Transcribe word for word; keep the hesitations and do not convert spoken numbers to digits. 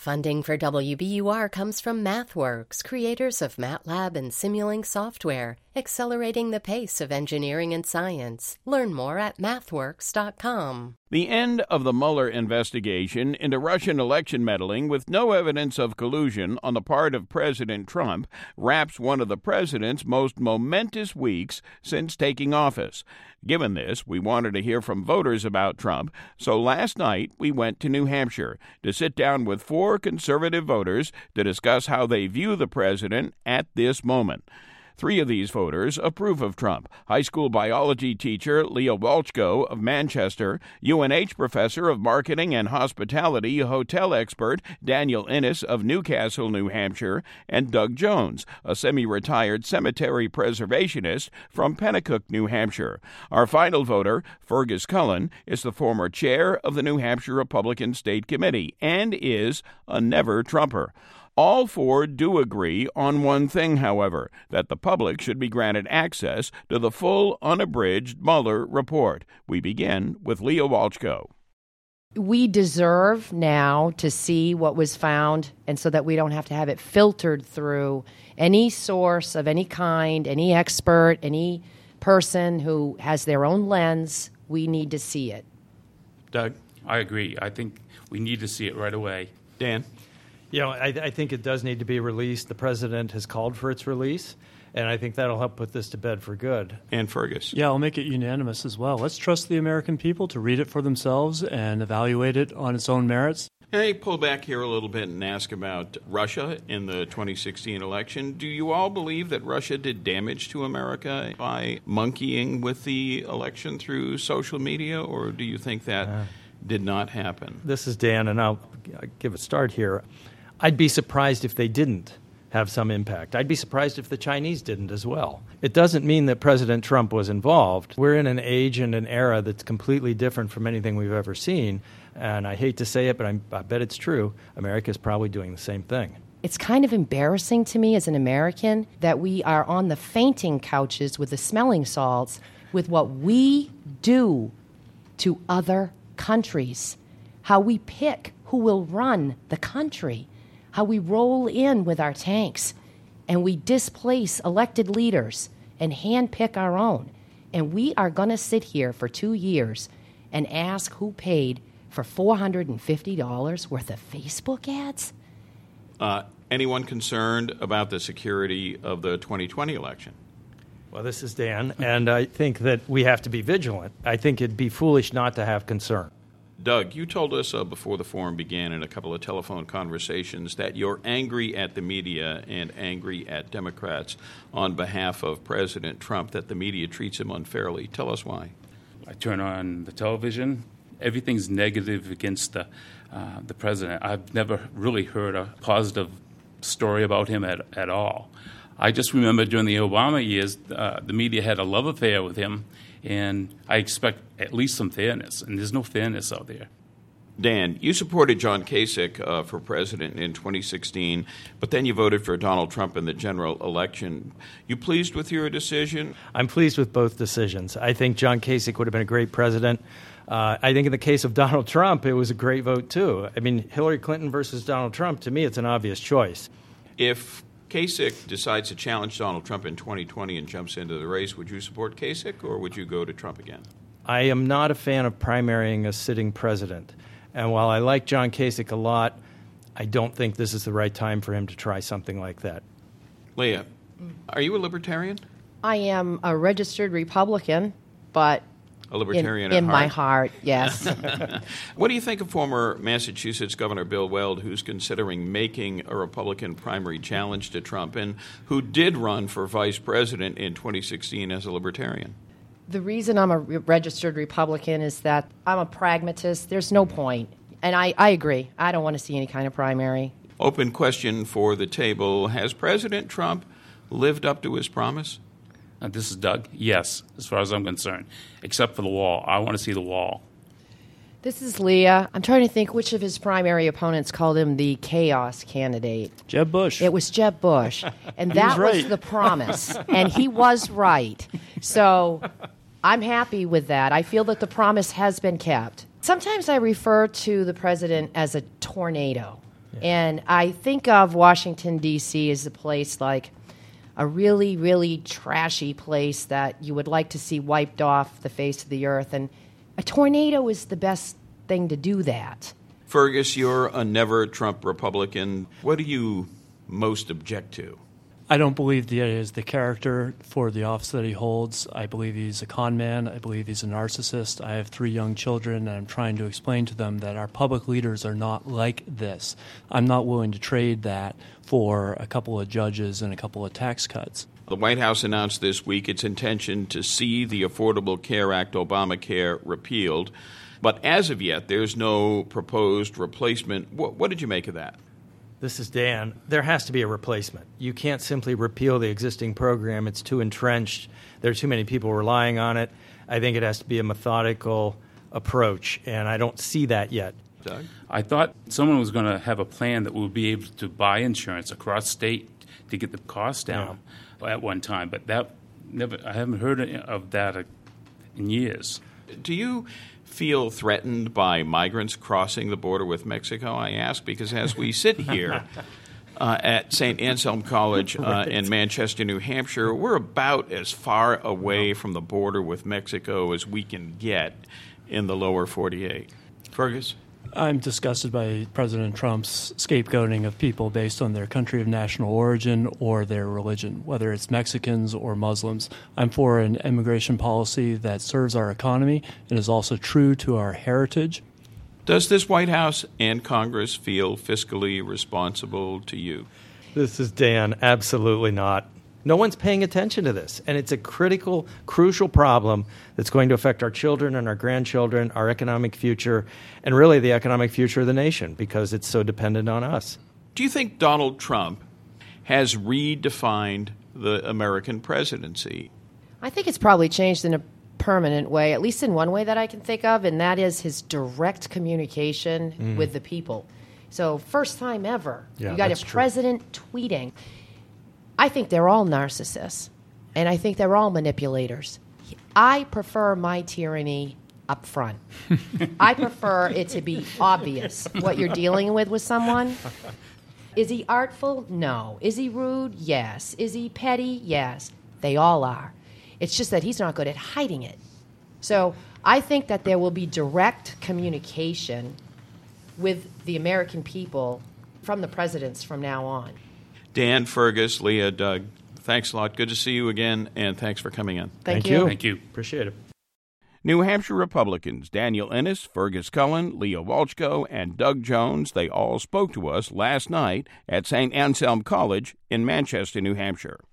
Funding for W B U R comes from MathWorks, creators of MATLAB and Simulink software, accelerating the pace of engineering and science. Learn more at mathworks dot com. The end of the Mueller investigation into Russian election meddling with no evidence of collusion on the part of President Trump wraps one of the president's most momentous weeks since taking office. Given this, we wanted to hear from voters about Trump, so last night we went to New Hampshire to sit down with four conservative voters to discuss how they view the president at this moment. Three of these voters approve of Trump. High school biology teacher Leah Walchko of Manchester, U N H professor of marketing and hospitality, hotel expert Daniel Innes of Newcastle, New Hampshire, and Doug Jones, a semi-retired cemetery preservationist from Pennacook, New Hampshire. Our final voter, Fergus Cullen, is the former chair of the New Hampshire Republican State Committee and is a never-Trumper. All four do agree on one thing, however, that the public should be granted access to the full, unabridged Mueller report. We begin with Leah Walchko. We deserve now to see what was found, and so that we don't have to have it filtered through any source of any kind, any expert, any person who has their own lens. We need to see it. Doug? I agree. I think we need to see it right away. Dan? You know, I, I think it does need to be released. The president has called for its release, and I think that'll help put this to bed for good. And Fergus. Yeah, I'll make it unanimous as well. Let's trust the American people to read it for themselves and evaluate it on its own merits. Hey, pull back here a little bit and ask about Russia in the twenty sixteen election. Do you all believe that Russia did damage to America by monkeying with the election through social media, or do you think that uh, did not happen? This is Dan, and I'll, I'll give a start here. I'd be surprised if they didn't have some impact. I'd be surprised if the Chinese didn't as well. It doesn't mean that President Trump was involved. We're in an age and an era that's completely different from anything we've ever seen. And I hate to say it, but I'm, I bet it's true. America's probably doing the same thing. It's kind of embarrassing to me as an American that we are on the fainting couches with the smelling salts with what we do to other countries, how we pick who will run the country, how we roll in with our tanks and we displace elected leaders and handpick our own. And we are going to sit here for two years and ask who paid for four hundred fifty dollars worth of Facebook ads? Uh, anyone concerned about the security of the twenty twenty election? Well, this is Dan, and I think that we have to be vigilant. I think it'd be foolish not to have concern. Doug, you told us uh, before the forum began in a couple of telephone conversations that you're angry at the media and angry at Democrats on behalf of President Trump, that the media treats him unfairly. Tell us why. I turn on the television. Everything's negative against the, uh, the president. I've never really heard a positive story about him at, at all. I just remember during the Obama years, uh, the media had a love affair with him, and I expect at least some fairness, and there's no fairness out there. Dan, you supported John Kasich uh, for president in twenty sixteen, but then you voted for Donald Trump in the general election. You pleased with your decision? I'm pleased with both decisions. I think John Kasich would have been a great president. Uh, I think in the case of Donald Trump, it was a great vote, too. I mean, Hillary Clinton versus Donald Trump, to me, it's an obvious choice. If Kasich decides to challenge Donald Trump in twenty twenty and jumps into the race, would you support Kasich or would you go to Trump again? I am not a fan of primarying a sitting president. And while I like John Kasich a lot, I don't think this is the right time for him to try something like that. Leah, are you a libertarian? I am a registered Republican, but a libertarian in, at in heart? my heart, yes. What do you think of former Massachusetts Governor Bill Weld, who's considering making a Republican primary challenge to Trump and who did run for vice president in twenty sixteen as a libertarian? The reason I'm a re- registered Republican is that I'm a pragmatist. There's no point. And I, I agree. I don't want to see any kind of primary. Open question for the table. Has President Trump lived up to his promise? Uh, this is Doug. Yes, as far as I'm concerned, except for the wall. I want to see the wall. This is Leah. I'm trying to think which of his primary opponents called him the chaos candidate. Jeb Bush. It was Jeb Bush. And that was, right. was the promise. And he was right. So I'm happy with that. I feel that the promise has been kept. Sometimes I refer to the president as a tornado. Yeah. And I think of Washington, D C as a place like a really, really trashy place that you would like to see wiped off the face of the earth. And a tornado is the best thing to do that. Fergus, you're a never Trump Republican. What do you most object to? I don't believe that he is the character for the office that he holds. I believe he's a con man. I believe he's a narcissist. I have three young children, and I'm trying to explain to them that our public leaders are not like this. I'm not willing to trade that for a couple of judges and a couple of tax cuts. The White House announced this week its intention to see the Affordable Care Act, Obamacare, repealed. But as of yet, there's no proposed replacement. What, what did you make of that? This is Dan. There has to be a replacement. You can't simply repeal the existing program. It's too entrenched. There are too many people relying on it. I think it has to be a methodical approach, and I don't see that yet. Doug? I thought someone was going to have a plan that would be able to buy insurance across state to get the cost down yeah. at one time, but that never. I haven't heard of that in years. Do you feel threatened by migrants crossing the border with Mexico? I ask because as we sit here uh, at Saint Anselm College uh, right. in Manchester, New Hampshire, we're about as far away from the border with Mexico as we can get in the lower forty-eight. Fergus? I'm disgusted by President Trump's scapegoating of people based on their country of national origin or their religion, whether it's Mexicans or Muslims. I'm for an immigration policy that serves our economy and is also true to our heritage. Does this White House and Congress feel fiscally responsible to you? This is Dan. Absolutely not. No one's paying attention to this, and it's a critical, crucial problem that's going to affect our children and our grandchildren, our economic future, and really the economic future of the nation because it's so dependent on us. Do you think Donald Trump has redefined the American presidency? I think it's probably changed in a permanent way, at least in one way that I can think of, and that is his direct communication mm. with the people. So first time ever, yeah, you got a president true. tweeting. I think they're all narcissists, and I think they're all manipulators. I prefer my tyranny up front. I prefer it to be obvious what you're dealing with with someone. Is he artful? No. Is he rude? Yes. Is he petty? Yes. They all are. It's just that he's not good at hiding it. So I think that there will be direct communication with the American people from the presidents from now on. Dan, Fergus, Leah, Doug, thanks a lot. Good to see you again, and thanks for coming in. Thank, Thank you. you. Thank you. Appreciate it. New Hampshire Republicans Daniel Ennis, Fergus Cullen, Leah Walchko, and Doug Jones, they all spoke to us last night at Saint Anselm College in Manchester, New Hampshire.